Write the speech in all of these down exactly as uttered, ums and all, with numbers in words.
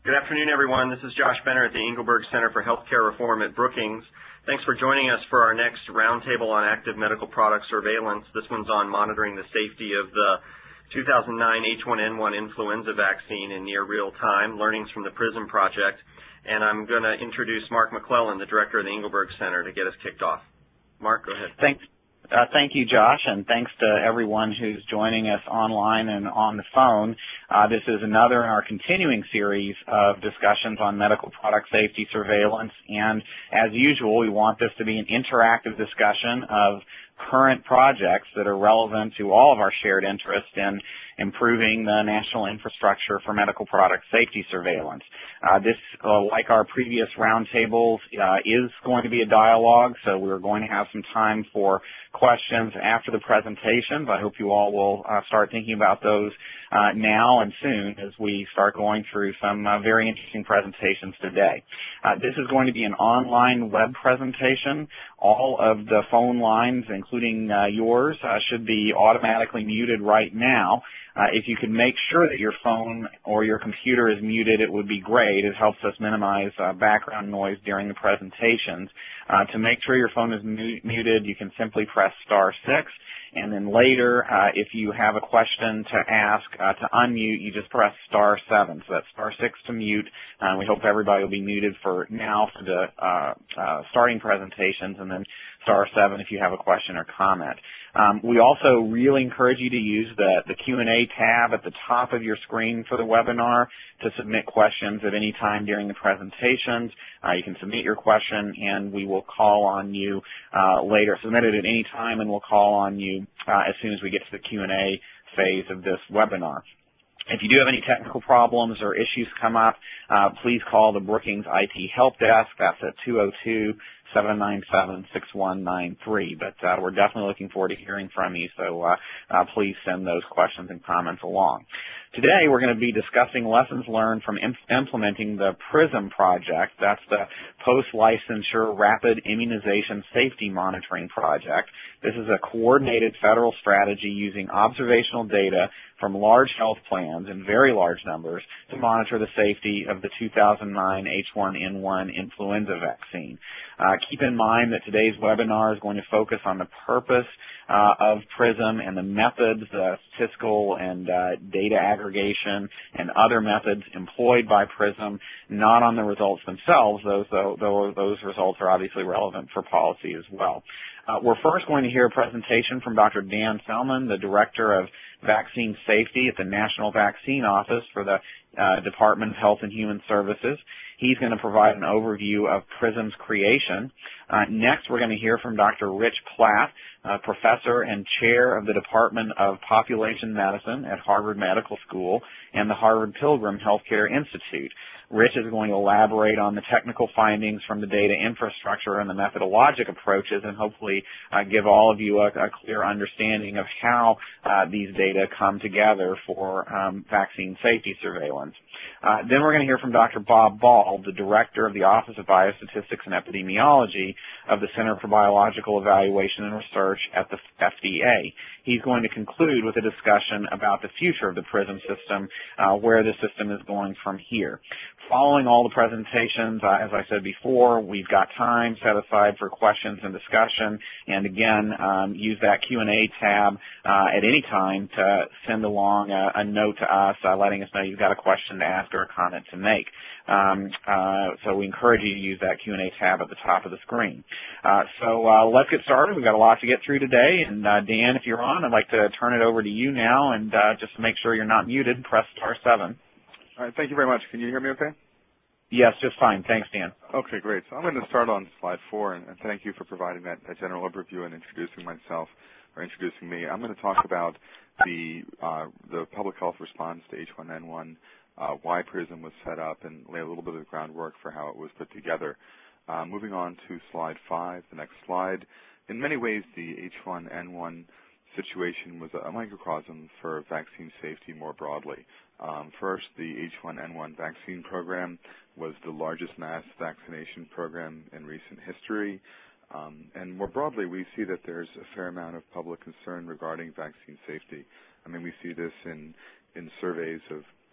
Good afternoon, everyone. This is Josh Benner at the Engelberg Center for Healthcare Reform at Brookings. Thanks for joining us for our next roundtable on active medical product surveillance. This one's on monitoring the safety of the two thousand nine H one N one influenza vaccine in near real time, learnings from the PRISM project. And I'm going to introduce Mark McClellan, the director of the Engelberg Center, to get us kicked off. Mark, go ahead. Thanks. Uh, thank you, Josh, and thanks to everyone who's joining us online and on the phone. Uh, this is another in our continuing series of discussions on medical product safety surveillance, and as usual, we want this to be an interactive discussion of current projects that are relevant to all of our shared interest in improving the national infrastructure for medical product safety surveillance. Uh, this, uh, like our previous roundtables, uh, is going to be a dialogue, so we're going to have some time for questions after the presentations. I hope you all will uh, start thinking about those uh, now and soon as we start going through some uh, very interesting presentations today. Uh, this is going to be an online web presentation. All of the phone lines, including uh, yours, uh, should be automatically muted right now. Uh, if you could make sure that your phone or your computer is muted, it would be great. It helps us minimize uh, background noise during the presentations. Uh, to make sure your phone is mu muted, you can simply press star six, and then later, uh, if you have a question to ask, uh, to unmute, you just press star seven. So that's star six to mute. Uh, we hope everybody will be muted for now for the uh, uh, starting presentations, and then star seven if you have a question or comment. Um, we also really encourage you to use the, the Q and A tab at the top of your screen for the webinar to submit questions at any time during the presentations. Uh, you can submit your question, and we will call on you uh, later. Submit it at any time, and we'll call on you uh, as soon as we get to the Q and A phase of this webinar. If you do have any technical problems or issues come up, uh, please call the Brookings I T Help Desk. That's at two oh two, seven nine seven, six one nine three. But uh, we're definitely looking forward to hearing from you, so uh, uh, please send those questions and comments along. Today we're going to be discussing lessons learned from imp implementing the PRISM project. That's the Post-Licensure Rapid Immunization Safety Monitoring Project. This is a coordinated federal strategy using observational data from large health plans in very large numbers to monitor the safety of the two thousand nine H one N one influenza vaccine. Uh, keep in mind that today's webinar is going to focus on the purpose uh, of PRISM and the methods, uh, statistical and uh, data aggregation and other methods employed by PRISM, not on the results themselves, those, though those results are obviously relevant for policy as well. Uh, we're first going to hear a presentation from Doctor Dan Selman, the Director of Vaccine Safety at the National Vaccine Office for the uh, Department of Health and Human Services. He's going to provide an overview of PRISM's creation. Uh, next, we're going to hear from Doctor Rich Platt, uh, Professor and Chair of the Department of Population Medicine at Harvard Medical School and the Harvard Pilgrim Healthcare Institute. Rich is going to elaborate on the technical findings from the data infrastructure and the methodologic approaches, and hopefully uh, give all of you a, a clear understanding of how uh, these data come together for um, vaccine safety surveillance. Uh, then we're going to hear from Doctor Bob Ball, the Director of the Office of Biostatistics and Epidemiology of the Center for Biological Evaluation and Research at the F D A. He's going to conclude with a discussion about the future of the PRISM system, uh, where the system is going from here. Following all the presentations, uh, as I said before, we've got time set aside for questions and discussion, and again, um, use that Q and A tab uh, at any time to send along a, a note to us uh, letting us know you've got a question to ask or a comment to make. Um, uh, so we encourage you to use that Q and A tab at the top of the screen. Uh, so uh, let's get started. We've got a lot to get through today, and uh, Dan, if you're on, I'd like to turn it over to you now, and uh, just to make sure you're not muted, press star seven. All right, thank you very much. Can you hear me okay? Yes, just fine. Thanks, Dan. Okay, great. So I'm going to start on slide four, and, and thank you for providing that, that general overview and introducing myself, or introducing me. I'm going to talk about the, uh, the public health response to H one N one, uh, why PRISM was set up, and lay a little bit of the groundwork for how it was put together. Uh, moving on to slide five, the next slide. In many ways, the H one N one situation was a microcosm for vaccine safety more broadly. Um, first, the H one N one vaccine program was the largest mass vaccination program in recent history. Um, and more broadly, we see that there's a fair amount of public concern regarding vaccine safety. I mean, we see this in, in surveys of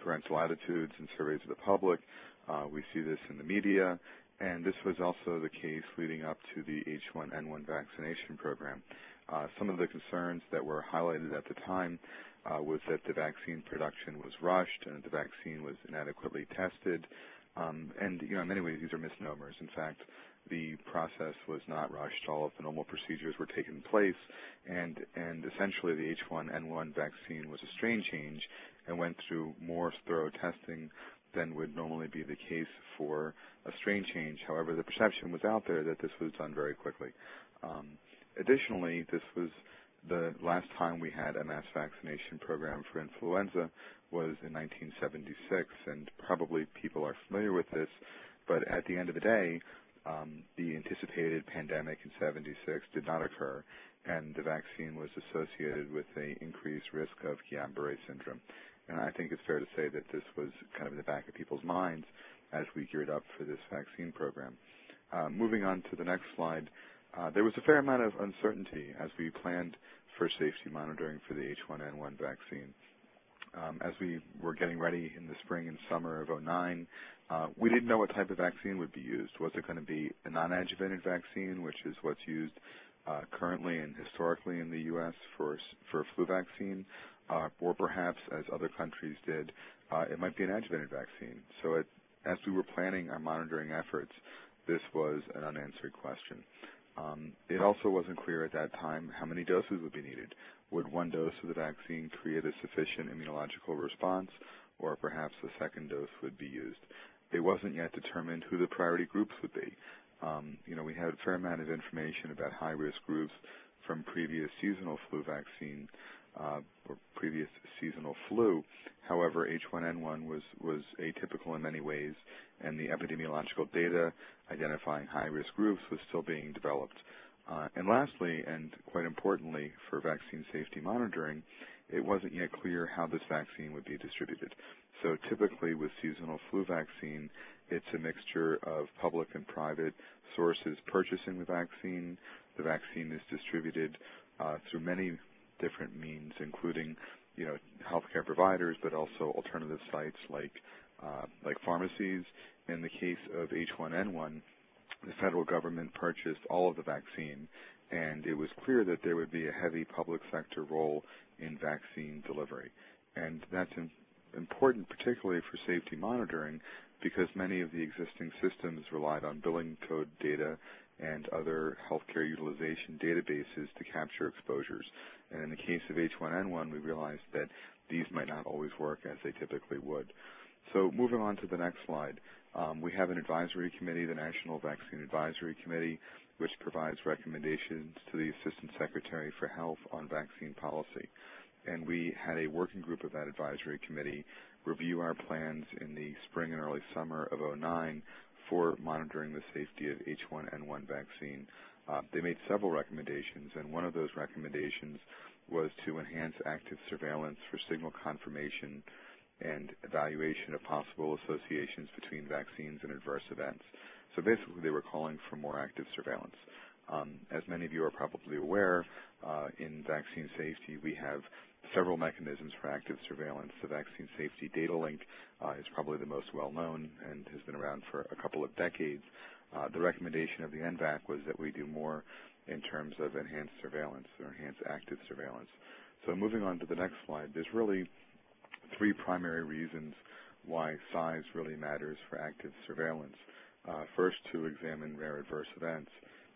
parental attitudes and surveys of the public. Uh, we see this in the media, and this was also the case leading up to the H one N one vaccination program. Uh, some of the concerns that were highlighted at the time uh, was that the vaccine production was rushed and the vaccine was inadequately tested. Um, and, you know, in many ways, these are misnomers. In fact, the process was not rushed. All of the normal procedures were taking place, and, and essentially the H one N one vaccine was a strain change and went through more thorough testing than would normally be the case for a strain change. However, the perception was out there that this was done very quickly. Um, additionally, this was the last time we had a mass vaccination program for influenza was in nineteen seventy-six, and probably people are familiar with this, but at the end of the day, um, the anticipated pandemic in seventy-six did not occur, and the vaccine was associated with an increased risk of Guillain-Barré syndrome. And I think it's fair to say that this was kind of in the back of people's minds as we geared up for this vaccine program. Uh, moving on to the next slide, uh, there was a fair amount of uncertainty as we planned for safety monitoring for the H one N one vaccine. Um, as we were getting ready in the spring and summer of oh nine, uh, we didn't know what type of vaccine would be used. Was it going to be a non-adjuvanted vaccine, which is what's used uh, currently and historically in the U S for for a flu vaccine, uh, or perhaps, as other countries did, uh, it might be an adjuvanted vaccine. So it, as we were planning our monitoring efforts, this was an unanswered question. Um, it also wasn't clear at that time how many doses would be needed. Would one dose of the vaccine create a sufficient immunological response, or perhaps a second dose would be used? It wasn't yet determined who the priority groups would be. Um, you know, we had a fair amount of information about high-risk groups from previous seasonal flu vaccine uh, or previous seasonal flu. However, H one N one was, was atypical in many ways, and the epidemiological data identifying high-risk groups was still being developed. Uh, and lastly, and quite importantly for vaccine safety monitoring, it wasn't yet clear how this vaccine would be distributed. So typically with seasonal flu vaccine, it's a mixture of public and private sources purchasing the vaccine. The vaccine is distributed uh, through many different means, including, you know, healthcare providers, but also alternative sites like uh, like pharmacies. In the case of H one N one, the federal government purchased all of the vaccine, and it was clear that there would be a heavy public sector role in vaccine delivery. And that's in, important particularly for safety monitoring because many of the existing systems relied on billing code data and other healthcare utilization databases to capture exposures. And in the case of H one N one, we realized that these might not always work as they typically would. So moving on to the next slide, um, we have an advisory committee, the National Vaccine Advisory Committee, which provides recommendations to the Assistant Secretary for Health on vaccine policy. And we had a working group of that advisory committee review our plans in the spring and early summer of oh nine for monitoring the safety of H one N one vaccine. Uh, they made several recommendations, and one of those recommendations was to enhance active surveillance for signal confirmation and evaluation of possible associations between vaccines and adverse events. So basically, they were calling for more active surveillance. Um, as many of you are probably aware, uh, in vaccine safety, we have several mechanisms for active surveillance. The Vaccine Safety Data Link uh, is probably the most well-known and has been around for a couple of decades. Uh, the recommendation of the N V A C was that we do more in terms of enhanced surveillance or enhanced active surveillance. So moving on to the next slide, there's really three primary reasons why size really matters for active surveillance. Uh, first, to examine rare adverse events,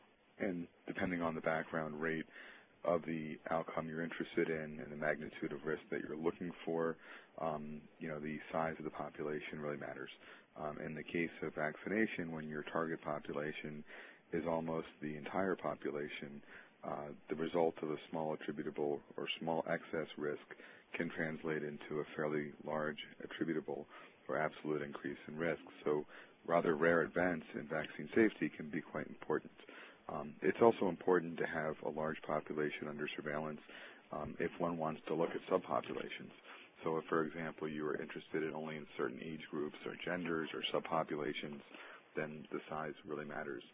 and depending on the background rate of the outcome you're interested in and the magnitude of risk that you're looking for, um, you know, the size of the population really matters. Um, in the case of vaccination, when your target population is almost the entire population, uh, the result of a small attributable or small excess risk can translate into a fairly large attributable or absolute increase in risk. So rather rare events in vaccine safety can be quite important. Um, it's also important to have a large population under surveillance um, if one wants to look at subpopulations. So if, for example, you are interested in only in certain age groups or genders or subpopulations, then the size really matters.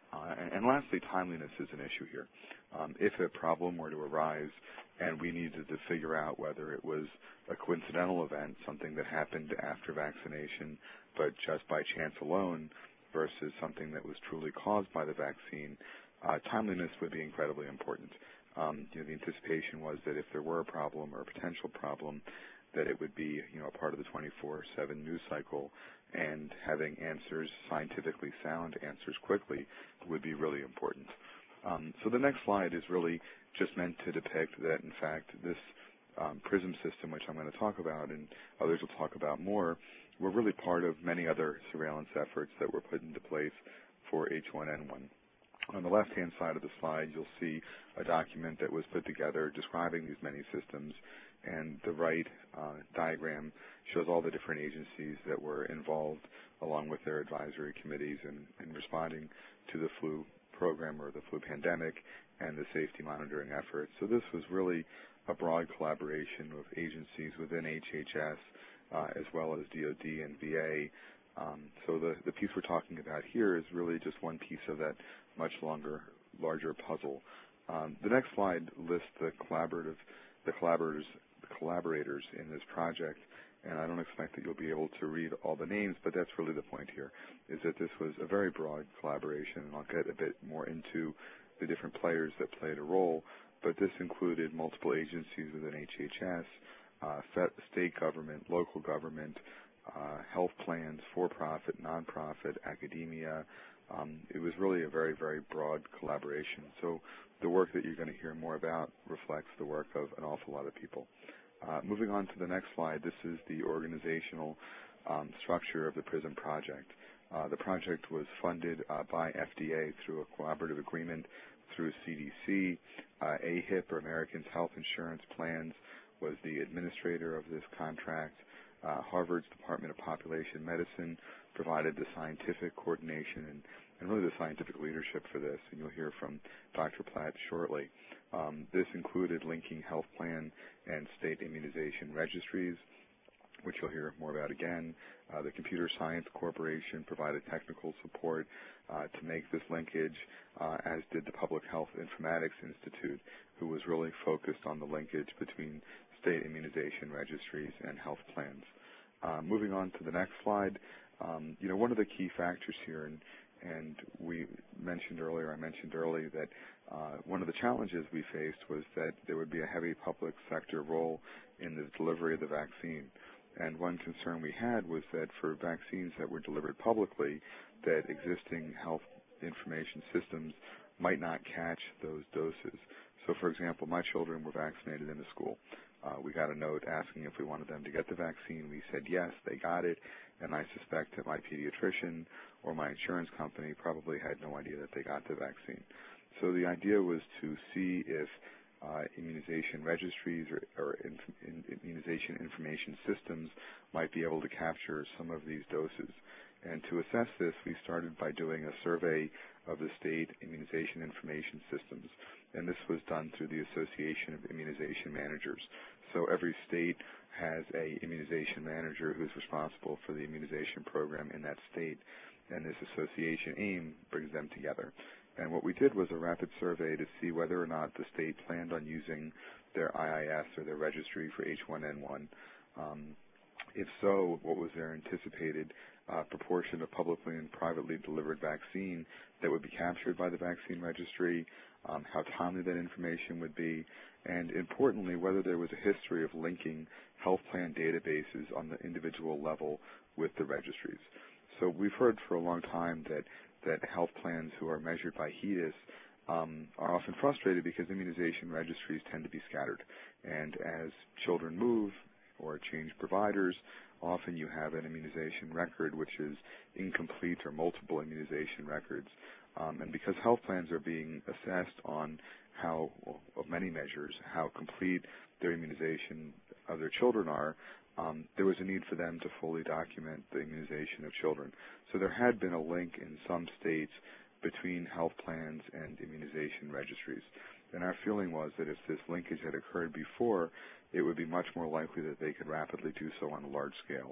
Uh, and, and lastly, timeliness is an issue here. Um, if a problem were to arise and we needed to figure out whether it was a coincidental event, something that happened after vaccination, but just by chance alone, versus something that was truly caused by the vaccine, uh, timeliness would be incredibly important. Um, you know, the anticipation was that if there were a problem or a potential problem, that it would be, you know, a part of the twenty-four seven news cycle, and having answers, scientifically sound answers quickly, would be really important. Um, so the next slide is really just meant to depict that, in fact, this um, PRISM system, which I'm going to talk about and others will talk about more, were really part of many other surveillance efforts that were put into place for H one N one. On the left-hand side of the slide, you'll see a document that was put together describing these many systems, and the right uh, diagram shows all the different agencies that were involved along with their advisory committees in, in responding to the flu program or the flu pandemic and the safety monitoring efforts. So this was really a broad collaboration of agencies within H H S uh, as well as D O D and V A. Um, so the, the piece we're talking about here is really just one piece of that much longer, larger puzzle. Um, the next slide lists the collaborative, the collaborators, the collaborators in this project, and I don't expect that you'll be able to read all the names, but that's really the point here, is that this was a very broad collaboration, and I'll get a bit more into the different players that played a role, but this included multiple agencies within H H S, uh, state government, local government, uh, health plans, for-profit, non-profit, academia. Um, it was really a very, very broad collaboration. So the work that you're going to hear more about reflects the work of an awful lot of people. Uh, moving on to the next slide, this is the organizational um, structure of the PRISM project. Uh, the project was funded uh, by F D A through a collaborative agreement through C D C. Uh, A H I P, or Americans Health Insurance Plans, was the administrator of this contract. Uh, Harvard's Department of Population Medicine provided the scientific coordination and, and really the scientific leadership for this, and you'll hear from Doctor Platt shortly. Um, this included linking health plan and state immunization registries, which you'll hear more about again. Uh, the Computer Science Corporation provided technical support uh, to make this linkage, uh, as did the Public Health Informatics Institute, who was really focused on the linkage between state immunization registries and health plans. Uh, moving on to the next slide, um, you know, one of the key factors here, and, and we mentioned earlier, I mentioned earlier that uh, one of the challenges we faced was that there would be a heavy public sector role in the delivery of the vaccine. And one concern we had was that for vaccines that were delivered publicly, that existing health information systems might not catch those doses. So, for example, my children were vaccinated in the school. Uh, we got a note asking if we wanted them to get the vaccine. We said yes, they got it, and I suspect that my pediatrician or my insurance company probably had no idea that they got the vaccine. So the idea was to see if uh, immunization registries or, or in, in, immunization information systems might be able to capture some of these doses. And to assess this, we started by doing a survey of the state immunization information systems, and this was done through the Association of Immunization Managers. So every state has a immunization manager who's responsible for the immunization program in that state, and this association, AIM, brings them together. And what we did was a rapid survey to see whether or not the state planned on using their I I S or their registry for H one N one. Um, if so, what was their anticipated uh, proportion of publicly and privately delivered vaccine that would be captured by the vaccine registry, um, how timely that information would be, and importantly, whether there was a history of linking health plan databases on the individual level with the registries. So we've heard for a long time that, that health plans who are measured by HEDIS um, are often frustrated because immunization registries tend to be scattered. And as children move or change providers, often you have an immunization record which is incomplete or multiple immunization records. Um, and because health plans are being assessed on how, well, of many measures, how complete their immunization of their children are, um, there was a need for them to fully document the immunization of children. So there had been a link in some states between health plans and immunization registries. And our feeling was that if this linkage had occurred before, it would be much more likely that they could rapidly do so on a large scale.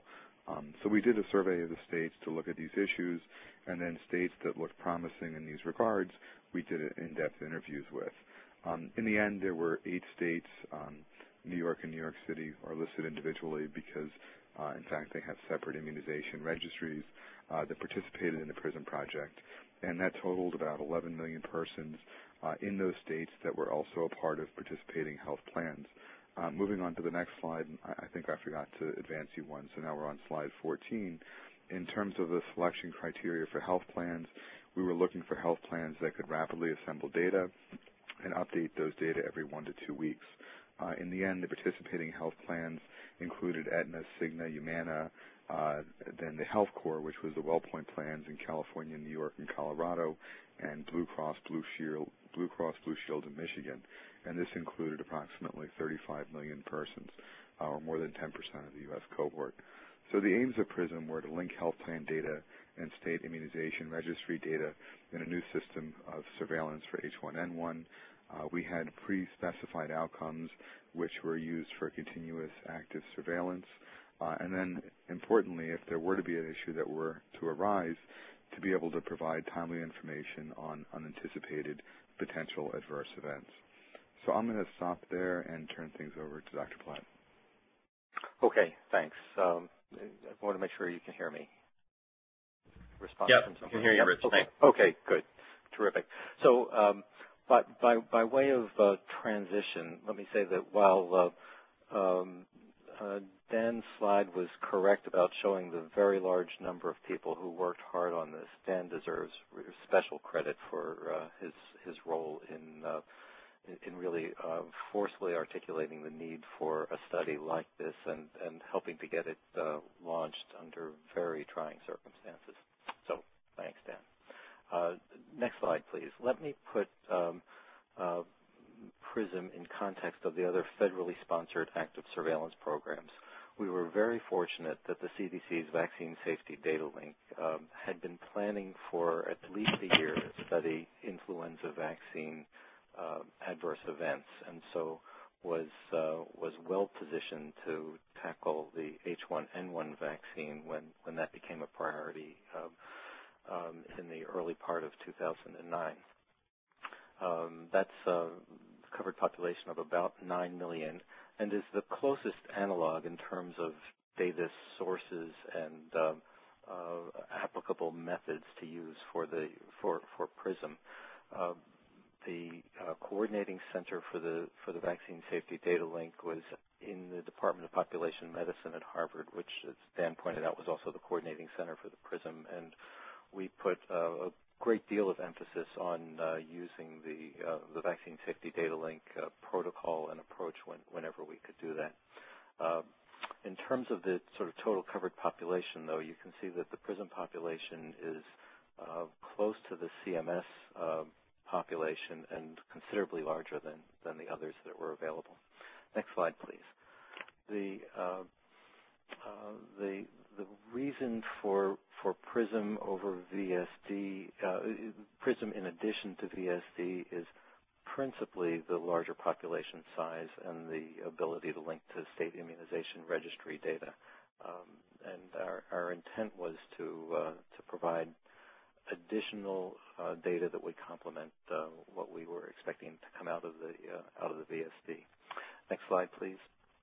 Um, so we did a survey of the states to look at these issues, and then states that looked promising in these regards, we did in-depth interviews with. Um, in the end, there were eight states. Um, New York and New York City are listed individually because, uh, in fact, they have separate immunization registries uh, that participated in the PRISM project, and that totaled about eleven million persons uh, in those states that were also a part of participating health plans. Uh, moving on to the next slide, I, I think I forgot to advance you one, so now we're on slide fourteen. In terms of the selection criteria for health plans, we were looking for health plans that could rapidly assemble data and update those data every one to two weeks. Uh, in the end, the participating health plans included Aetna, Cigna, Humana, uh, then the Health Corps, which was the WellPoint plans in California, New York, and Colorado, and Blue Cross Blue Shield, Blue Cross Blue Shield in Michigan. And this included approximately thirty-five million persons, uh, or more than ten percent of the U S cohort. So the aims of PRISM were to link health plan data and state immunization registry data in a new system of surveillance for H one N one. Uh, we had pre-specified outcomes which were used for continuous active surveillance. Uh, and then, importantly, if there were to be an issue that were to arise, to be able to provide timely information on unanticipated potential adverse events. So I'm going to stop there and turn things over to Doctor Platt. Okay, thanks. Um, I want to make sure you can hear me. Response yep, from I can hear you, Rich. Okay. Thanks. Okay, good. Terrific. So um, but by, by way of uh, transition, let me say that while uh, um, uh, Dan's slide was correct about showing the very large number of people who worked hard on this, Dan deserves special credit for uh, his, his role in uh, in really uh, forcefully articulating the need for a study like this and, and helping to get it uh, launched under very trying circumstances. So thanks, Dan. Uh, next slide, please. Let me put um, uh, PRISM in context of the other federally sponsored active surveillance programs. We were very fortunate that the C D C's Vaccine Safety Data Link um, had been planning for at least a year to study influenza vaccine Uh, adverse events, and so was uh, was well positioned to tackle the H one N one vaccine when when that became a priority um, um, in the early part of two thousand nine. Um, that's a covered population of about nine million, and is the closest analog in terms of data sources and uh, uh, applicable methods to use for the for for PRISM. Uh, The uh, coordinating center for the for the Vaccine Safety Data Link was in the Department of Population Medicine at Harvard, which, as Dan pointed out, was also the coordinating center for the PRISM. And we put uh, a great deal of emphasis on uh, using the uh, the Vaccine Safety Data Link uh, protocol and approach when, whenever we could do that. Uh, in terms of the sort of total covered population, though, you can see that the PRISM population is uh, close to the C M S uh, population and considerably larger than, than the others that were available. Next slide, please. The uh, uh, the the reason for for PRISM over V S D, uh, PRISM in addition to V S D, is principally the larger population size and the ability to link to state immunization registry data. Um, and our, our intent was to uh, to provide additional uh, data that would complement uh, what we were expecting to come out of the uh, out of the V S D. Next slide, please.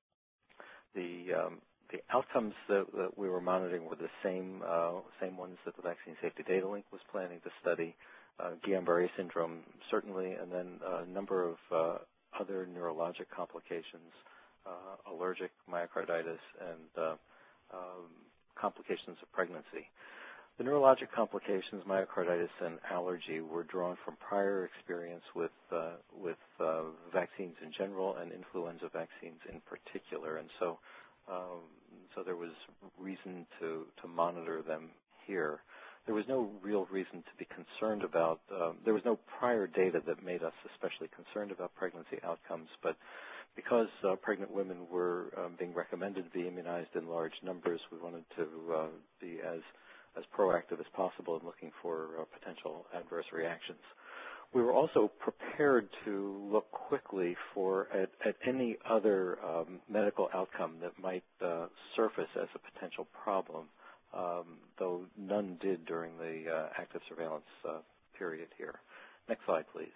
The um, the outcomes that, that we were monitoring were the same uh, same ones that the Vaccine Safety Data Link was planning to study. Uh, Guillain-Barré syndrome, certainly, and then a number of uh, other neurologic complications, uh, allergic myocarditis, and uh, um, complications of pregnancy. The neurologic complications, myocarditis, and allergy were drawn from prior experience with uh, with uh, vaccines in general and influenza vaccines in particular, and so um, so there was reason to to monitor them here. There was no real reason to be concerned about. Um, there was no prior data that made us especially concerned about pregnancy outcomes, but because uh, pregnant women were um, being recommended to be immunized in large numbers, we wanted to uh, be as as proactive as possible in looking for uh, potential adverse reactions. we were also prepared to look quickly for at, at any other um, medical outcome that might uh, surface as a potential problem, um, though none did during the uh, active surveillance uh, period here. Next slide, please.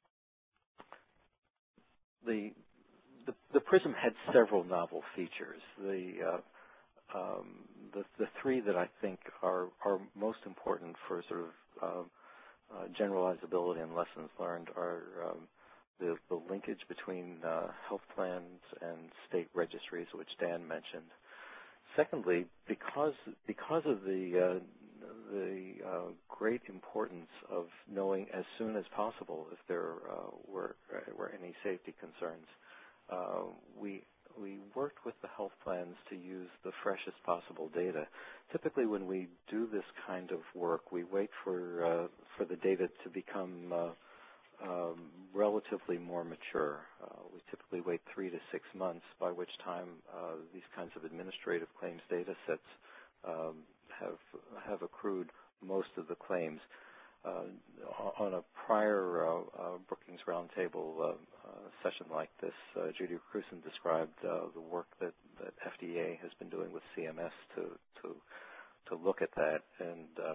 The, the, the PRISM had several novel features. The, uh, um, the, the three that I think are, are most important for sort of uh, uh, generalizability and lessons learned are um, the, the linkage between uh, health plans and state registries, which Dan mentioned. Secondly, because because of the uh, the uh, great importance of knowing as soon as possible if there uh, were were any safety concerns, uh, we we worked with the health plans to use the freshest possible data. Typically, when we do this kind of work, we wait for uh, for the data to become uh, um, relatively more mature. Uh, we typically wait three to six months, by which time uh, these kinds of administrative claims data sets um, have have accrued most of the claims. Uh, on a prior uh, uh, Brookings Roundtable uh, uh, session like this, uh, Judy Cruson described uh, the work that, that F D A has been doing with C M S to to to look at that, and uh,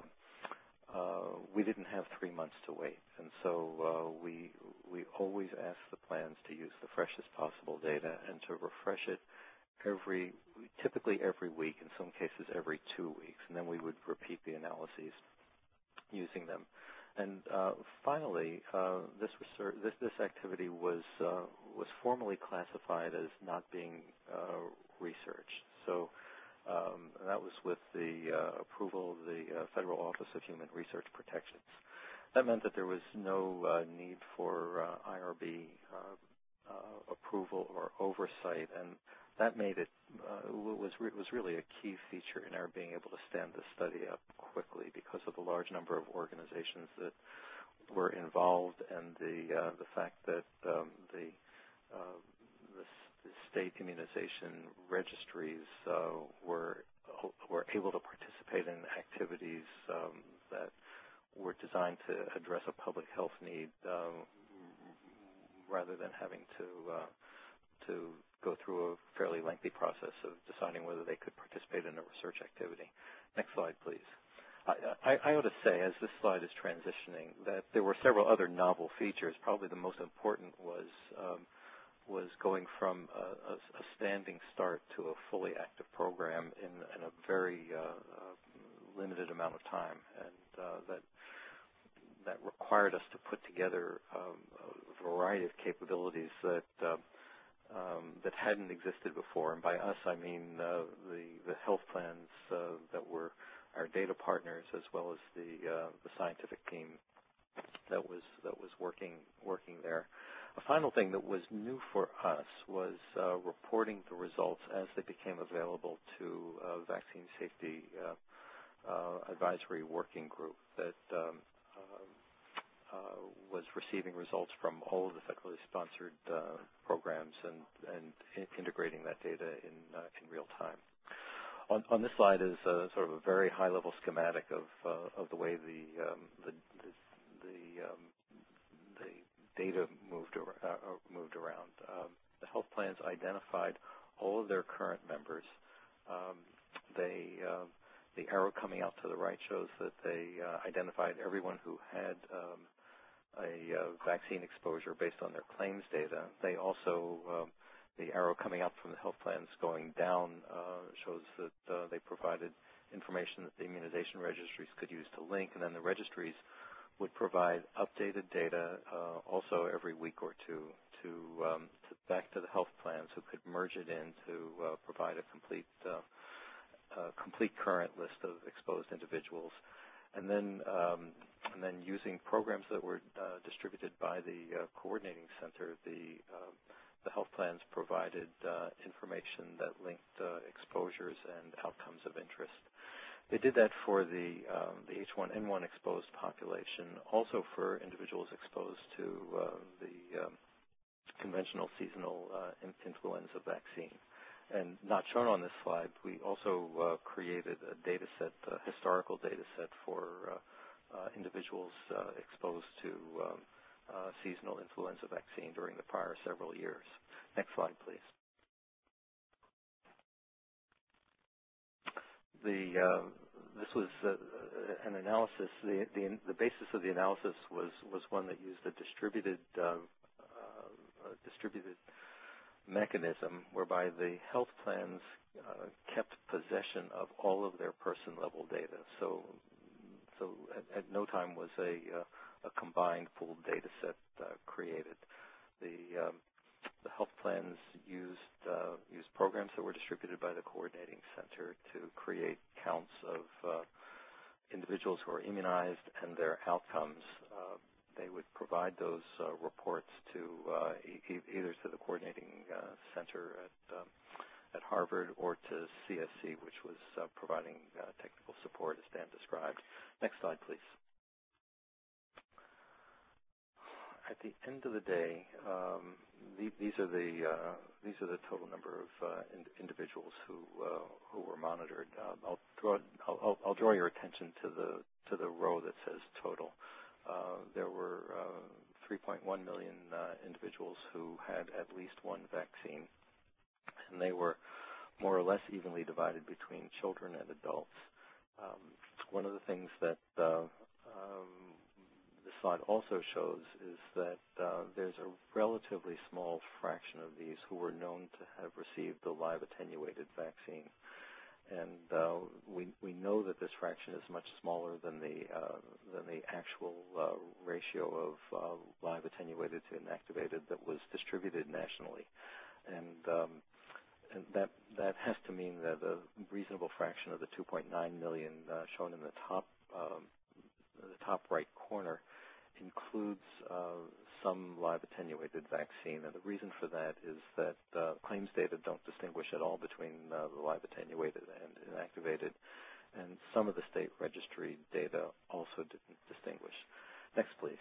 uh, we didn't have three months to wait, and so uh, we we always ask the plans to use the freshest possible data and to refresh it every, typically every week, in some cases every two weeks, and then we would repeat the analyses using them. And uh, finally, uh, this, research, this this activity was uh, was formally classified as not being uh, research. So um, that was with the uh, approval of the uh, Federal Office of Human Research Protections. That meant that there was no uh, need for uh, I R B uh, uh, approval or oversight, and that made it uh, was re was really a key feature in our being able to stand this study up quickly because of the large number of organizations that were involved and the uh, the fact that um, the, uh, the the state immunization registries uh, were were able to participate in activities um, that were designed to address a public health need um, rather than having to uh, to go through a fairly lengthy process of deciding whether they could participate in a research activity. Next slide, please. I, I, I ought to say, as this slide is transitioning, that there were several other novel features. Probably the most important was um, was going from a, a, a standing start to a fully active program in, in a very uh, uh, limited amount of time, and uh, that that required us to put together um, a variety of capabilities that uh, Um, that hadn't existed before. And by us, I mean uh, the, the health plans uh, that were our data partners, as well as the, uh, the scientific team that was that was working working there. A final thing that was new for us was uh, reporting the results as they became available to uh, Vaccine Safety uh, uh, Advisory Working Group that um, uh, Uh, was receiving results from all of the federally sponsored uh, programs and, and in integrating that data in, uh, in real time. On, on this slide is uh, sort of a very high-level schematic of, uh, of the way the, um, the, the, the, um, the data moved, ar uh, moved around. Um, the health plans identified all of their current members. Um, they uh, the arrow coming out to the right shows that they uh, identified everyone who had um, a uh, vaccine exposure based on their claims data. They also, um, the arrow coming up from the health plans going down uh, shows that uh, they provided information that the immunization registries could use to link, and then the registries would provide updated data uh, also every week or two to, um, to back to the health plans, who could merge it in to uh, provide a complete, uh, uh, complete current list of exposed individuals. And then, um, and then using programs that were uh, distributed by the uh, coordinating center, the uh, the health plans provided uh, information that linked uh, exposures and outcomes of interest. They did that for the um, the H one N one exposed population, also for individuals exposed to uh, the um, conventional seasonal uh, influenza vaccine. And not shown on this slide, we also uh, created a data set, a historical data set for uh, uh, individuals uh, exposed to um, uh, seasonal influenza vaccine during the prior several years. Next slide, please. The, uh, this was uh, an analysis. The, the, the basis of the analysis was, was one that used a distributed, uh, uh, a distributed mechanism whereby the health plans uh, kept possession of all of their person-level data. So, so at, at no time was a, uh, a combined pooled data set uh, created. The, um, the health plans used, uh, used programs that were distributed by the coordinating center to create counts of uh, individuals who are immunized and their outcomes. Uh, they would provide those uh, reports to uh, e either to the coordinating uh, center at, um, at Harvard or to C S C, which was uh, providing uh, technical support, as Dan described. Next slide, please. At the end of the day, um, the, these are the uh, these are the total number of uh, in, individuals who uh, who were monitored. Uh, I'll draw I'll, I'll draw your attention to the to the row that says total. Uh, there were uh, three point one million uh, individuals who had at least one vaccine, and they were more or less evenly divided between children and adults. Um, one of the things that uh, um, the slide also shows is that uh, there's a relatively small fraction of these who were known to have received the live attenuated vaccine. And uh, we, we know that this fraction is much smaller than the, uh, than the actual uh, ratio of uh, live attenuated to inactivated that was distributed nationally. And, um, and that, that has to mean that a reasonable fraction of the two point nine million uh, shown in the top, um, the top right corner includes uh, some live attenuated vaccine, and the reason for that is that uh, claims data don't distinguish at all between uh, the live attenuated and inactivated, and some of the state registry data also didn't distinguish. Next, please.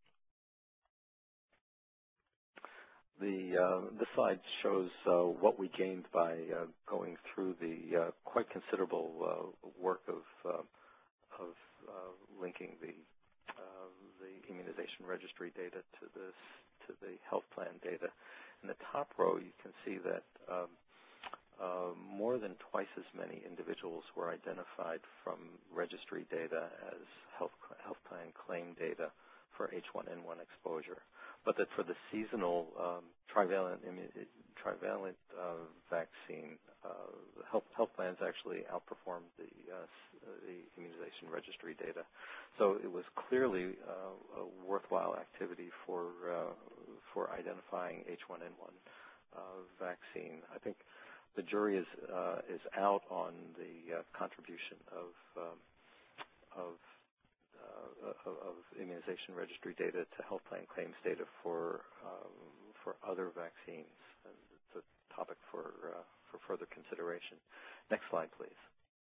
The, uh, the slide shows uh, what we gained by uh, going through the uh, quite considerable uh, work of, uh, of uh, linking the Uh, the immunization registry data to this to the health plan data. In the top row, you can see that um, uh, more than twice as many individuals were identified from registry data as health health plan claim data for H one N one exposure, but that for the seasonal um, trivalent trivalent uh, vaccine, uh, the health health plans actually outperformed the uh, the immunization registry data. So it was clearly uh, a worthwhile activity for uh, for identifying H one N one uh, vaccine. I think the jury is uh, is out on the uh, contribution of um, of, uh, of of immunization registry data to health plan claims data for um, for other vaccines. And it's a topic for uh, for further consideration. Next slide, please.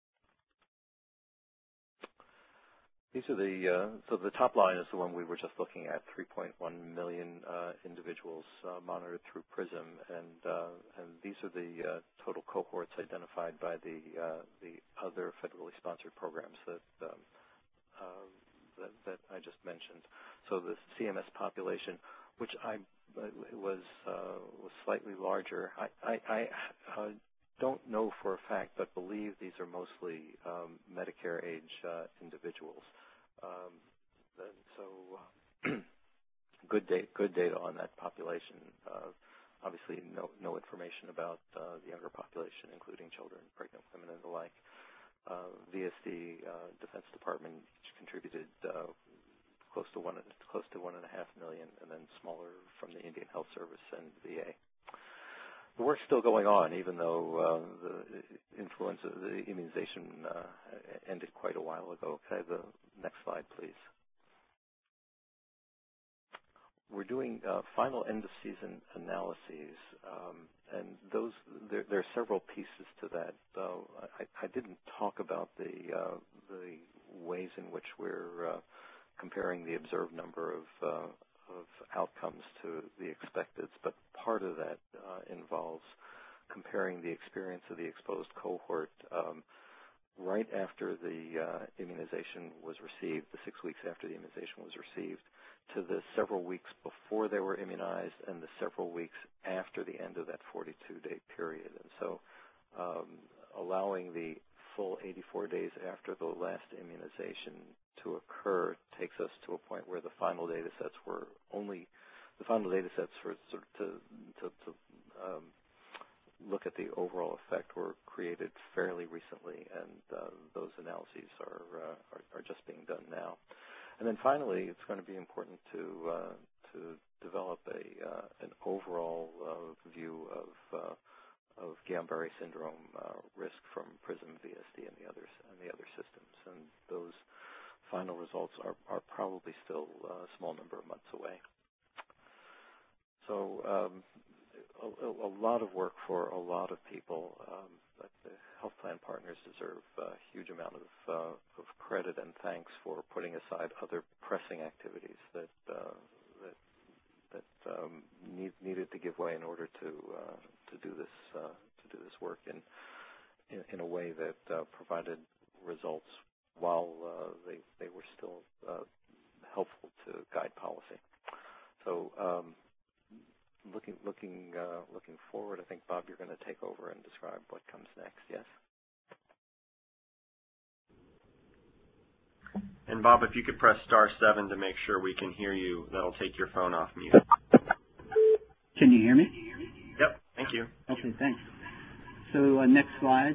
These are the, uh, so the top line is the one we were just looking at, three point one million uh, individuals uh, monitored through PRISM, and, uh, and these are the uh, total cohorts identified by the, uh, the other federally sponsored programs that, um, uh, that, that I just mentioned. So the C M S population, which I uh, was, uh, was slightly larger, I, I, I uh, don't know for a fact, but believe these are mostly um, Medicare age uh, individuals. Um, and so uh, good, data, good data on that population. Uh, obviously, no, no information about uh, the younger population, including children, pregnant women, and the like. Uh, V S D, uh, Defense Department, each contributed uh, close to one, close to one and a half million, and then smaller from the Indian Health Service and V A. The work's still going on, even though uh, the influenza, the immunization uh, ended quite a while ago. Can I have the next slide, please? We're doing uh, final end-of-season analyses, um, and those there, there are several pieces to that. Uh, I, I didn't talk about the uh, the ways in which we're uh, comparing the observed number of uh, of outcomes to the expecteds, but part of that uh, involves comparing the experience of the exposed cohort um, right after the uh, immunization was received, the six weeks after the immunization was received, to the several weeks before they were immunized and the several weeks after the end of that forty-two day period. And so um, allowing the full eighty-four days after the last immunization to occur takes us to a point where the final data sets were only, the final data sets for sort of to, to, to um, look at the overall effect were created fairly recently, and uh, those analyses are, uh, are are just being done now. And then finally, it's going to be important to uh, to develop a uh, an overall uh, view of uh, of Guillain-Barré syndrome uh, risk from PRISM, V S D, and the others and the other systems. And those final results are are probably still a small number of months away. So. Um, A, a lot of work for a lot of people. Um, but the health plan partners deserve a huge amount of, uh, of credit and thanks for putting aside other pressing activities that uh, that, that um, need, needed to give way in order to uh, to do this uh, to do this work in in, in a way that uh, provided results while uh, they they were still uh, helpful to guide policy. So. Um, Looking, looking, uh, looking forward, I think, Bob, you're going to take over and describe what comes next, yes? And Bob, if you could press star seven to make sure we can hear you, that'll take your phone off mute. Can you hear me? Yep, thank you. Okay, thanks. So uh, next slide.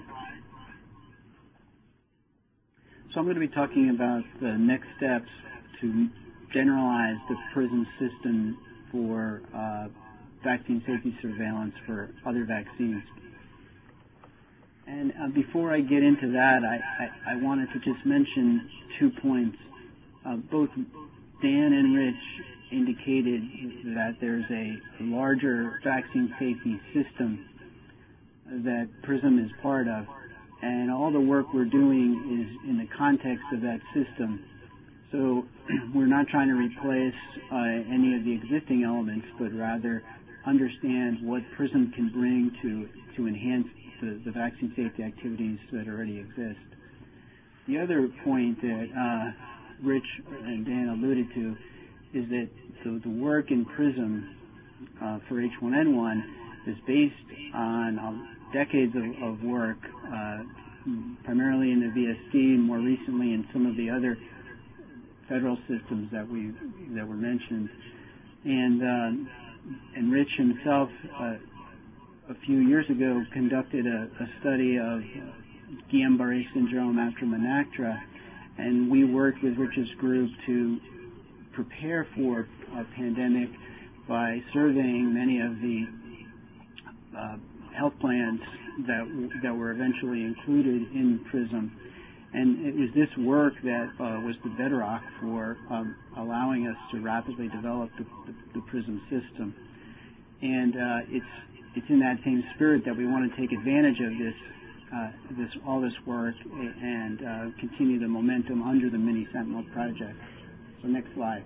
So I'm going to be talking about the next steps to generalize the PRISM system for uh, vaccine safety surveillance for other vaccines. And uh, before I get into that, I, I, I wanted to just mention two points. Uh, both Dan and Rich indicated that there's a larger vaccine safety system that PRISM is part of, and all the work we're doing is in the context of that system. So we're not trying to replace uh, any of the existing elements, but rather understand what PRISM can bring to, to enhance the, the vaccine safety activities that already exist. The other point that uh, Rich and Dan alluded to is that the, the work in PRISM uh, for H one N one is based on uh, decades of, of work, uh, primarily in the V S D and more recently in some of the other federal systems that we that were mentioned. And uh, and Rich himself, uh, a few years ago, conducted a, a study of uh, Guillain-Barré syndrome after Menactra, and we worked with Rich's group to prepare for a pandemic by surveying many of the uh, health plans that that were eventually included in PRISM. And it was this work that uh, was the bedrock for um, allowing us to rapidly develop the, the, the PRISM system. And uh, it's it's in that same spirit that we want to take advantage of this uh, this all this work and uh, continue the momentum under the Mini Sentinel project. So next slide.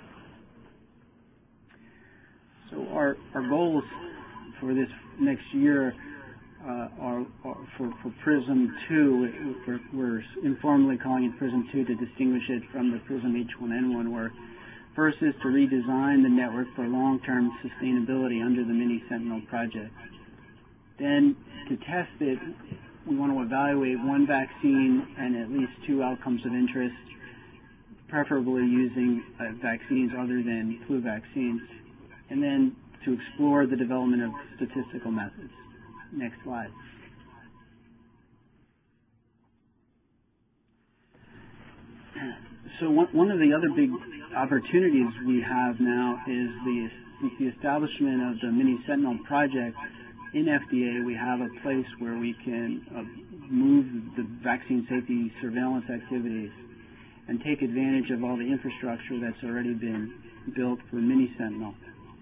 So our our goals for this next year. Uh, are, are for, for PRISM two, we're, we're informally calling it PRISM two to distinguish it from the PRISM H one N one work. First is to redesign the network for long-term sustainability under the Mini Sentinel project. Then, to test it, we want to evaluate one vaccine and at least two outcomes of interest, preferably using uh, vaccines other than flu vaccines. And then to explore the development of statistical methods. Next slide. So one, one of the other big opportunities we have now is the, is the establishment of the Mini Sentinel project. In F D A, we have a place where we can uh, move the vaccine safety surveillance activities and take advantage of all the infrastructure that's already been built for Mini Sentinel.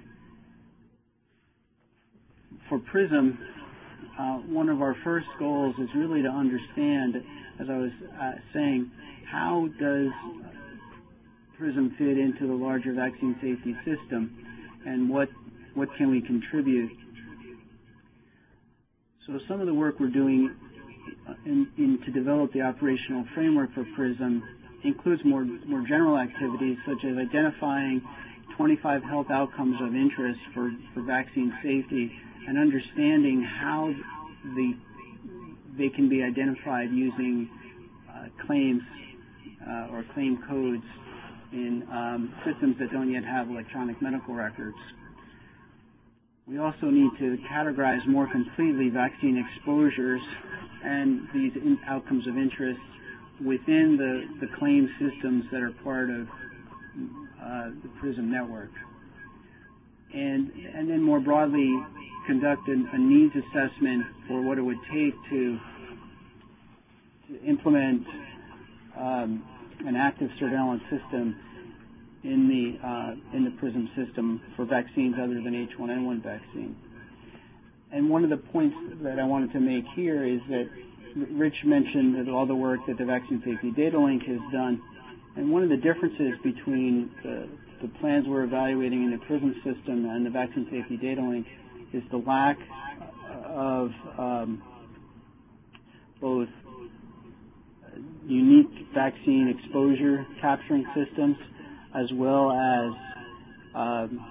For PRISM, Uh, one of our first goals is really to understand, as I was uh, saying, how does PRISM fit into the larger vaccine safety system, and what what can we contribute? So some of the work we're doing in, in to develop the operational framework for PRISM includes more, more general activities such as identifying twenty-five health outcomes of interest for, for vaccine safety and understanding how the, they can be identified using uh, claims uh, or claim codes in um, systems that don't yet have electronic medical records. We also need to categorize more completely vaccine exposures and these in outcomes of interest within the, the claim systems that are part of uh, the PRISM network. And, and then more broadly, conduct an, a needs assessment for what it would take to, to implement um, an active surveillance system in the uh, in the PRISM system for vaccines other than H one N one vaccine. And one of the points that I wanted to make here is that Rich mentioned that all the work that the Vaccine Safety Data Link has done, and one of the differences between the, the plans we're evaluating in the PRISM system and the Vaccine Safety Data Link is the lack of um, both unique vaccine exposure capturing systems as well as um,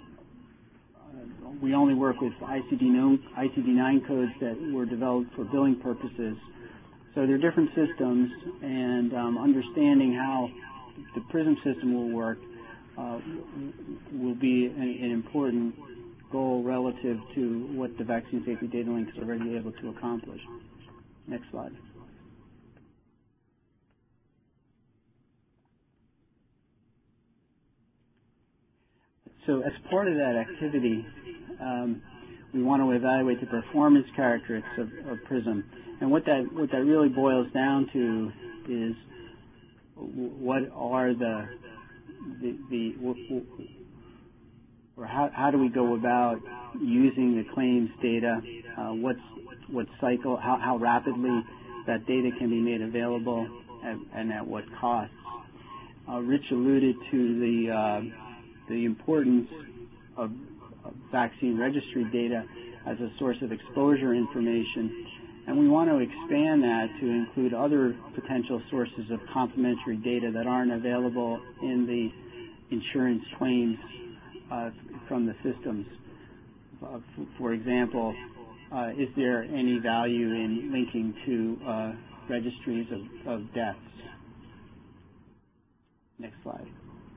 we only work with I C D nine codes that were developed for billing purposes. So they're different systems, and um, understanding how the PRISM system will work uh, will be an, an important goal relative to what the Vaccine Safety Data Link is already able to accomplish. Next slide. So as part of that activity, um, we want to evaluate the performance characteristics of, of PRISM. And what that, what that really boils down to is what are the, the, the or how, how do we go about using the claims data, uh, what's, what cycle, how, how rapidly that data can be made available, and, and at what cost. Uh, Rich alluded to the uh, the importance of, of vaccine registry data as a source of exposure information, and we want to expand that to include other potential sources of complementary data that aren't available in the insurance claims uh, from the systems. Uh, for example, uh, is there any value in linking to uh, registries of, of deaths? Next slide.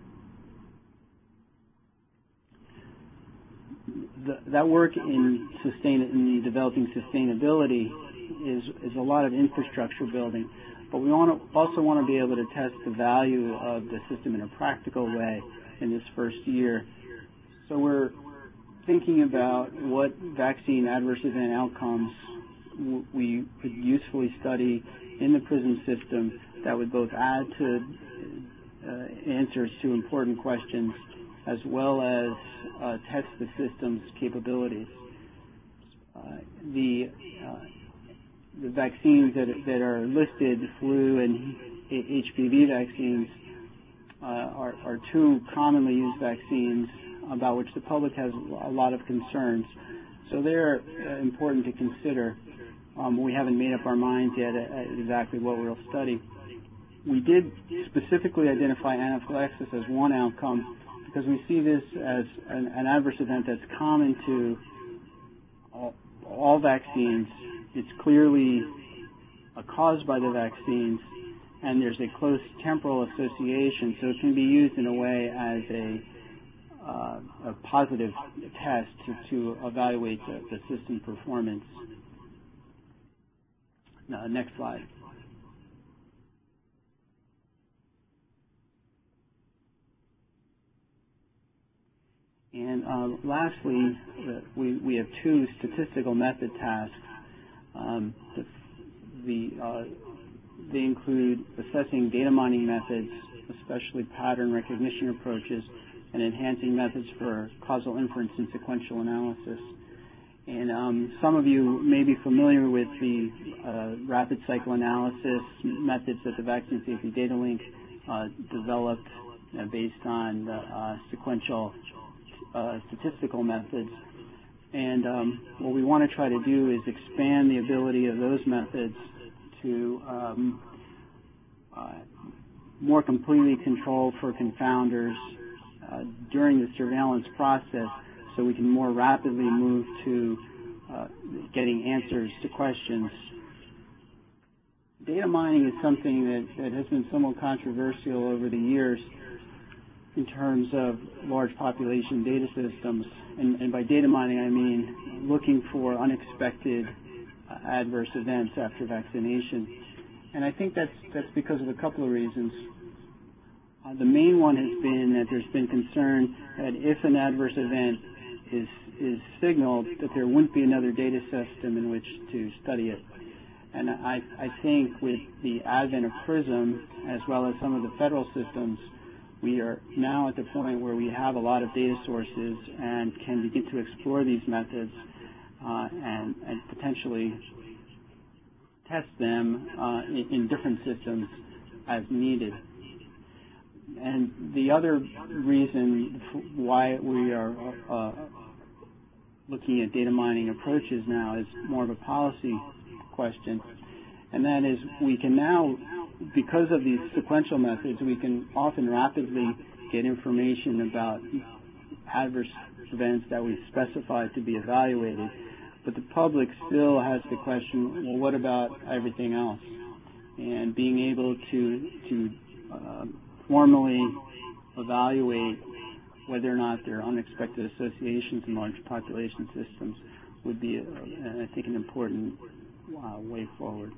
The, that work in, sustain, in developing sustainability is, is a lot of infrastructure building, but we want to, also want to be able to test the value of the system in a practical way in this first year. So we're thinking about what vaccine adverse event outcomes w we could usefully study in the PRISM system that would both add to uh, answers to important questions as well as uh, test the system's capabilities. Uh, the, uh, the vaccines that, that are listed, flu and H P V vaccines, uh, are, are two commonly used vaccines about which the public has a lot of concerns. So they're uh, important to consider. Um, we haven't made up our minds yet at, at exactly what we'll study. We did specifically identify anaphylaxis as one outcome because we see this as an, an adverse event that's common to all, all vaccines. It's clearly uh, caused by the vaccines, and there's a close temporal association, so it can be used in a way as a, uh, a positive test to, to evaluate the, the system performance. Now, next slide. And uh, lastly, uh, we, we have two statistical method tasks. Um, the, the, uh, they include assessing data mining methods, especially pattern recognition approaches, and enhancing methods for causal inference and sequential analysis. And um, some of you may be familiar with the uh, rapid cycle analysis methods that the Vaccine Safety Data Link uh, developed uh, based on the uh, sequential Uh, statistical methods. And um, what we want to try to do is expand the ability of those methods to um, uh, more completely control for confounders uh, during the surveillance process, so we can more rapidly move to uh, getting answers to questions. Data mining is something that, that has been somewhat controversial over the years in terms of large population data systems. And, and by data mining, I mean looking for unexpected uh, adverse events after vaccination. And I think that's, that's because of a couple of reasons. Uh, the main one has been that there's been concern that if an adverse event is, is signaled, that there wouldn't be another data system in which to study it. And I, I think with the advent of PRISM, as well as some of the federal systems, we are now at the point where we have a lot of data sources and can begin to explore these methods uh, and, and potentially test them uh, in, in different systems as needed. And the other reason why we are uh, looking at data mining approaches now is more of a policy question, and that is we can now, because of these sequential methods, we can often rapidly get information about adverse events that we specified to be evaluated, but the public still has the question, well, what about everything else? And being able to, to uh, formally evaluate whether or not there are unexpected associations in large population systems would be, uh, I think, an important uh, way forward.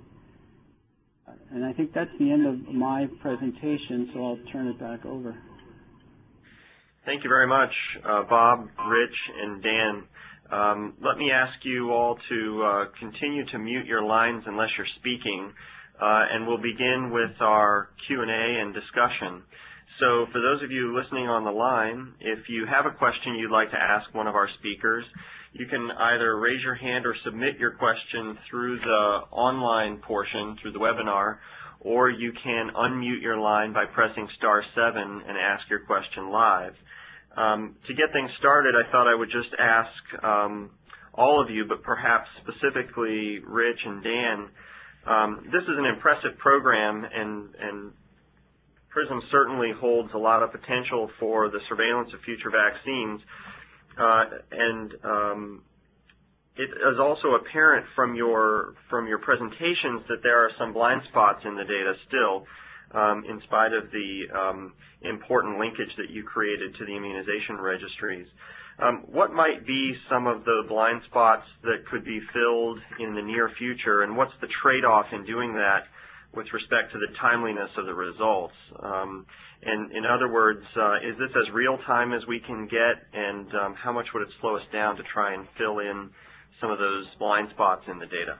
Uh, and I think that's the end of my presentation, so I'll turn it back over. Thank you very much, uh, Bob, Rich, and Dan. Um, let me ask you all to uh, continue to mute your lines unless you're speaking, uh, and we'll begin with our Q and A and discussion. So for those of you listening on the line, if you have a question you'd like to ask one of our speakers, you can either raise your hand or submit your question through the online portion, through the webinar, or you can unmute your line by pressing star seven and ask your question live. Um, to get things started, I thought I would just ask um, all of you, but perhaps specifically Rich and Dan, um, this is an impressive program, and, and PRISM certainly holds a lot of potential for the surveillance of future vaccines. Uh, and um, it is also apparent from your from your presentations that there are some blind spots in the data still, um, in spite of the um, important linkage that you created to the immunization registries. Um, what might be some of the blind spots that could be filled in the near future, and what's the trade-off in doing that with respect to the timeliness of the results? Um, and in other words, uh, is this as real-time as we can get, and um, how much would it slow us down to try and fill in some of those blind spots in the data?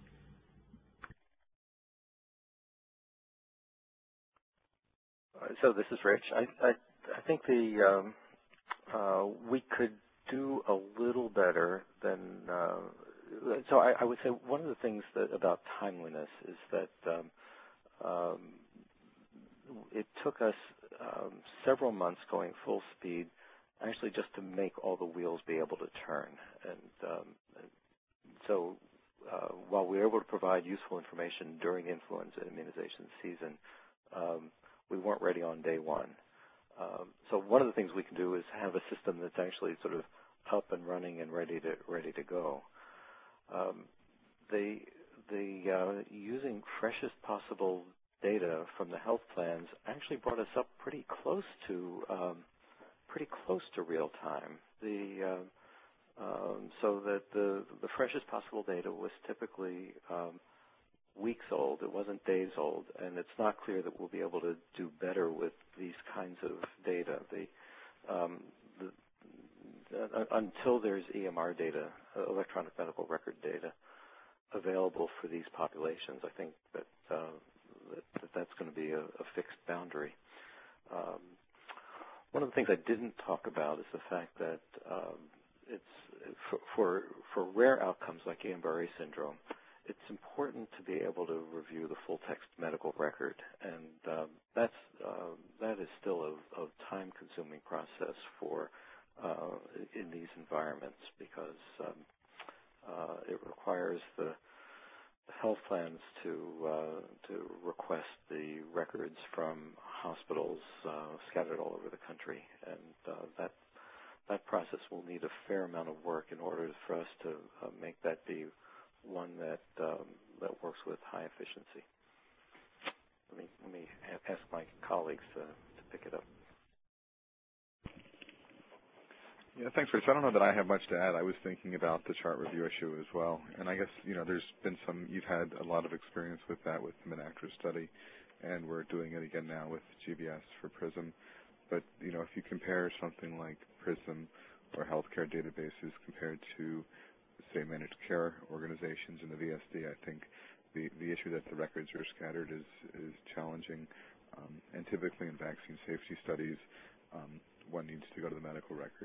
So this is Rich. I, I, I think the um, uh, we could do a little better than. Uh, so I, I would say one of the things that about timeliness is that um, um, it took us um, several months going full speed, actually just to make all the wheels be able to turn. And um, so uh, while we were able to provide useful information during influenza immunization season, um, we weren't ready on day one. Um, so one of the things we can do is have a system that's actually sort of up and running and ready to ready to go. Um, the the uh, using freshest possible data from the health plans actually brought us up pretty close to um, pretty close to real time. The uh, um, so that the the freshest possible data was typically um, weeks old. It wasn't days old, and it's not clear that we'll be able to do better with these kinds of data. The, um, the, uh, until there's E M R data, uh, electronic medical record data, available for these populations, I think that, uh, that, that that's going to be a, a fixed boundary. Um, one of the things I didn't talk about is the fact that um, it's for, for for rare outcomes like Guillain-Barré syndrome, it's important to be able to review the full text medical record, and um, that's uh, that is still a, a time-consuming process for uh, in these environments because um, uh, it requires the, the health plans to uh, to request the records from hospitals uh, scattered all over the country, and uh, that that process will need a fair amount of work in order for us to uh, make that be one that um, that works with high efficiency. Let me let me ask my colleagues uh, to pick it up. Yeah, thanks, Rich. I don't know that I have much to add. I was thinking about the chart review issue as well, and I guess you know there's been some. You've had a lot of experience with that with the Menactra study, and we're doing it again now with G B S for PRISM. But you know, if you compare something like PRISM or healthcare databases compared to, say, managed care organizations in the V S D, I think the the issue that the records are scattered is is challenging, um, and typically in vaccine safety studies, um, one needs to go to the medical record.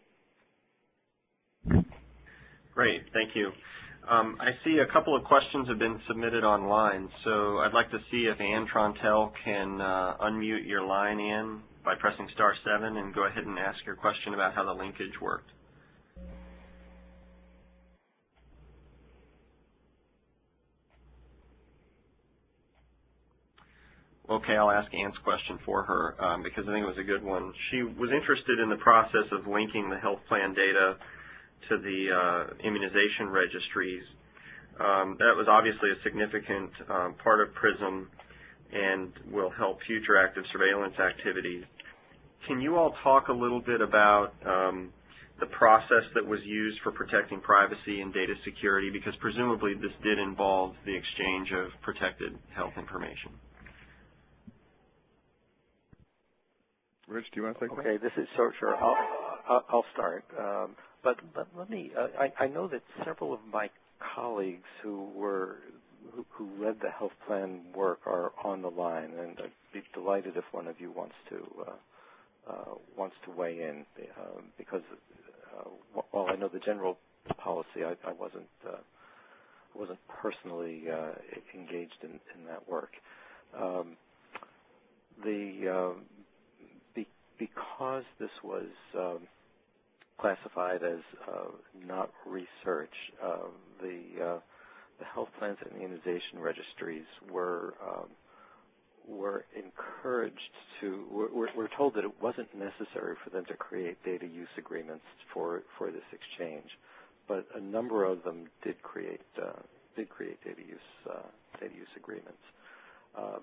Great, thank you. Um, I see a couple of questions have been submitted online, so I'd like to see if Ann Trontel can uh, unmute your line, Ann, by pressing star seven, and go ahead and ask your question about how the linkage worked. Okay, I'll ask Ann's question for her um, because I think it was a good one. She was interested in the process of linking the health plan data to the uh, immunization registries. Um, that was obviously a significant um, part of PRISM and will help future active surveillance activities. Can you all talk a little bit about um, the process that was used for protecting privacy and data security, because presumably this did involve the exchange of protected health information? Rich, do you want to take that? Okay, this is so sure. I'll, I'll, I'll start. Um, but, but let me. Uh, I, I know that several of my colleagues who were who, who led the health plan work are on the line, and I'd be delighted if one of you wants to uh, uh, wants to weigh in, uh, because uh, while I know the general policy, I, I wasn't uh, wasn't personally uh, engaged in, in that work. Um, the uh, be, because this was um, classified as uh, not research, uh, the uh, the health plans and immunization registries were um, were encouraged to. We're, we're told that it wasn't necessary for them to create data use agreements for for this exchange, but a number of them did create uh, did create data use uh, data use agreements. Um,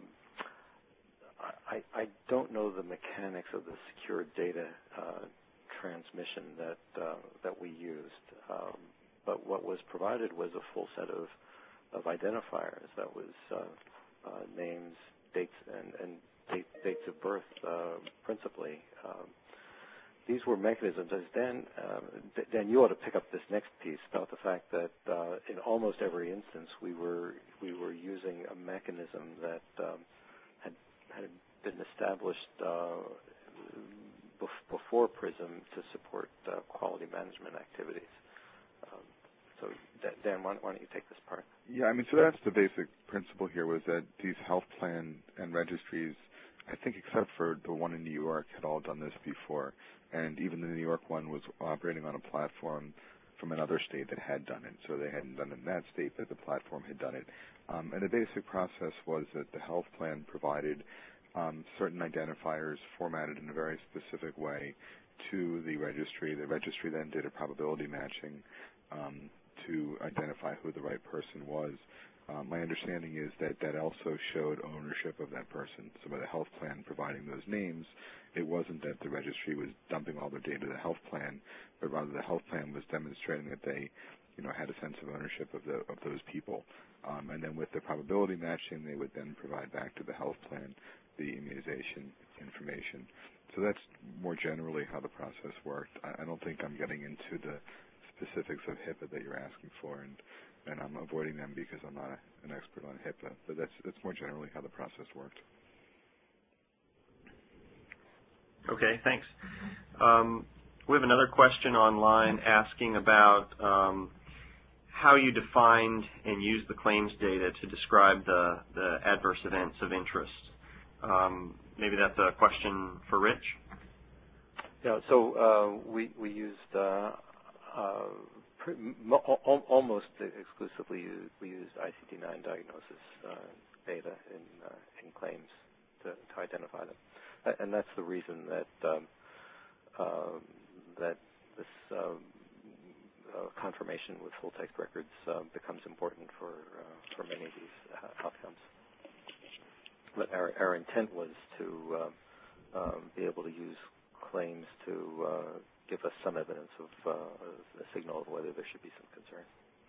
I, I don't know the mechanics of the secure data uh, transmission that uh, that we used, um, but what was provided was a full set of of identifiers. That was uh, uh, names, dates, and, and date, dates of birth, uh, principally. Um, these were mechanisms, as Dan, uh, Dan, you ought to pick up this next piece about the fact that uh, in almost every instance we were we were using a mechanism that um, had had been established uh, before PRISM to support uh, quality management activities. Um, so, Dan, why don't you take this part? Yeah, I mean, so that's the basic principle here, was that these health plan and registries, I think except for the one in New York, had all done this before. And even the New York one was operating on a platform from another state that had done it. So they hadn't done it in that state, but the platform had done it. Um, and the basic process was that the health plan provided um, certain identifiers formatted in a very specific way to the registry. The registry then did a probability matching um, to identify who the right person was. Um, my understanding is that that also showed ownership of that person. So by the health plan providing those names, it wasn't that the registry was dumping all their data to the health plan, but rather the health plan was demonstrating that they, you know, had a sense of ownership of the of those people. Um, and then with the probability matching, they would then provide back to the health plan the immunization information. So that's more generally how the process worked. I, I don't think I'm getting into the specifics of HIPAA that you're asking for, and, and I'm avoiding them because I'm not a, an expert on HIPAA, but that's, that's more generally how the process worked. Okay, thanks. Um, we have another question online asking about um, how you defined and used the claims data to describe the, the adverse events of interest. Um, maybe that's a question for Rich? Yeah, so uh, we we used uh, uh, pre- mo- al- almost exclusively used, we used I C D nine diagnosis uh, data in uh, in claims to, to identify them, and that's the reason that um, uh, that this um, uh, confirmation with full text records uh, becomes important for uh, for many of these uh, outcomes. But our, our intent was to uh, um, be able to use claims to uh, give us some evidence of uh, a signal of whether there should be some concern.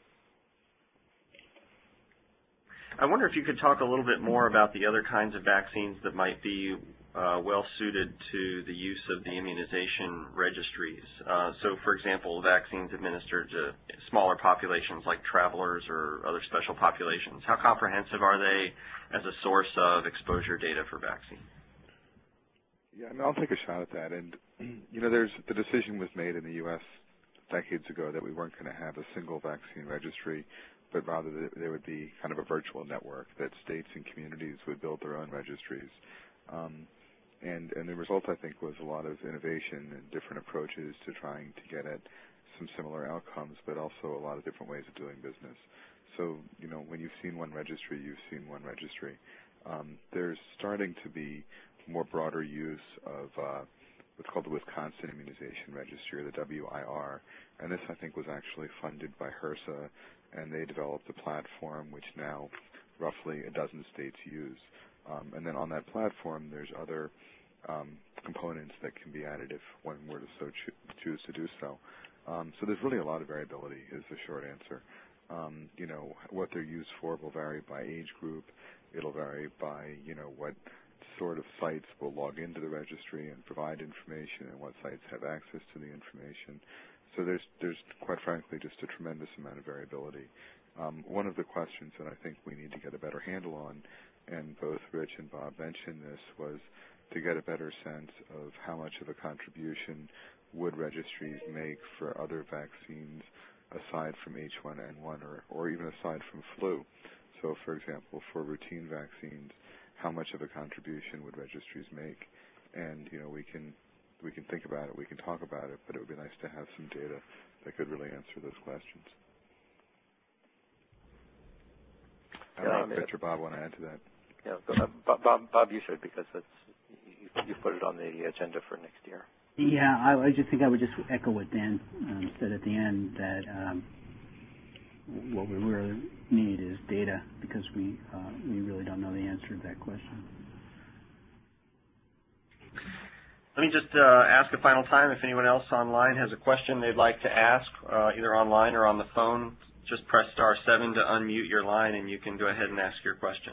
I wonder if you could talk a little bit more about the other kinds of vaccines that might be uh, well suited to the use of the immunization registries. Uh, so, for example, vaccines administered to smaller populations like travelers or other special populations. How comprehensive are they as a source of exposure data for vaccine? Yeah, I mean, I'll take a shot at that. And, you know, there's the decision was made in the U S decades ago that we weren't going to have a single vaccine registry, but rather that there would be kind of a virtual network that states and communities would build their own registries. Um, and, and the result, I think, was a lot of innovation and different approaches to trying to get at some similar outcomes, but also a lot of different ways of doing business. So, you know, when you've seen one registry, you've seen one registry. Um, there's starting to be more broader use of uh, what's called the Wisconsin Immunization Registry, or the W I R, and this, I think, was actually funded by HRSA, and they developed a platform which now roughly a dozen states use. Um, and then on that platform, there's other um, components that can be added if one were to so cho- choose to do so. Um, so there's really a lot of variability is the short answer. Um, you know, what they're used for will vary by age group. It'll vary by, you know, what sort of sites will log into the registry and provide information and what sites have access to the information. So there's, there's quite frankly, just a tremendous amount of variability. Um, one of the questions that I think we need to get a better handle on, and both Rich and Bob mentioned this, was to get a better sense of how much of a contribution would registries make for other vaccines aside from H one N one or, or even aside from flu. So, for example, for routine vaccines, how much of a contribution would registries make? And, you know, we can we can think about it, we can talk about it, but it would be nice to have some data that could really answer those questions. I don't Yeah, know I if mean, Rich or Bob want to add to that. Yeah, so, uh, Bob, Bob, you should, because that's, you, you put it on the agenda for next year. Yeah, I, I just think I would just echo what Dan um, said at the end, that um, what we really need is data, because we uh, we really don't know the answer to that question. Let me just uh, ask a final time if anyone else online has a question they'd like to ask, uh, either online or on the phone. Just press star seven to unmute your line, and you can go ahead and ask your question.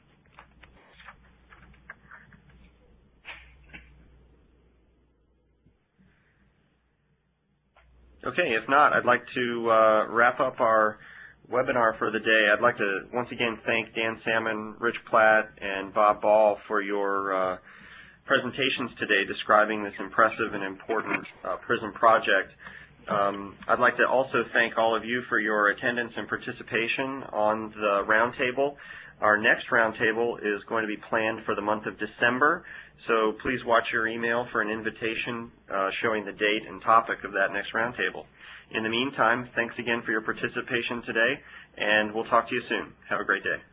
Okay, if not, I'd like to uh, wrap up our webinar for the day. I'd like to once again thank Dan Salmon, Rich Platt, and Bob Ball for your uh, presentations today describing this impressive and important uh, PRISM project. Um, I'd like to also thank all of you for your attendance and participation on the roundtable. Our next roundtable is going to be planned for the month of December, so please watch your email for an invitation uh, showing the date and topic of that next roundtable. In the meantime, thanks again for your participation today, and we'll talk to you soon. Have a great day.